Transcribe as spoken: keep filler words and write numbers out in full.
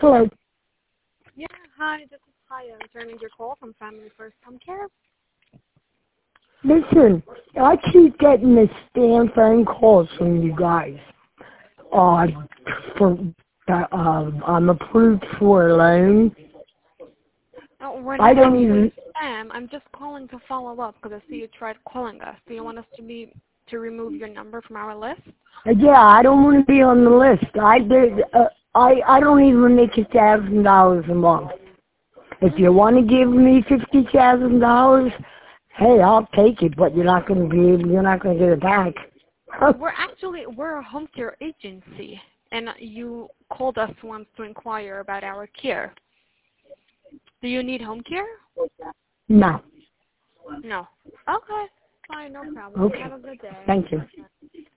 Hello. Yeah, hi, this is Haya, returning your call from Family First Home Care. Listen, I keep getting the spam phone calls from you guys. Uh, for uh, um, I'm approved for a loan. Oh, we're I not don't actually even. spam. I'm just calling to follow up because I see you tried calling us. Do you want us to be to remove your number from our list? Yeah, I don't want to be on the list. I did. Uh, I I don't even make a thousand dollars a month. If you want to give me fifty thousand dollars, hey, I'll take it. But you're not going to be able. You're not going to get it back. We're actually we're a home care agency, and you called us once to inquire about our care. Do you need home care? No. No. Okay. Fine, no problem. Okay. Have a good day. Thank you.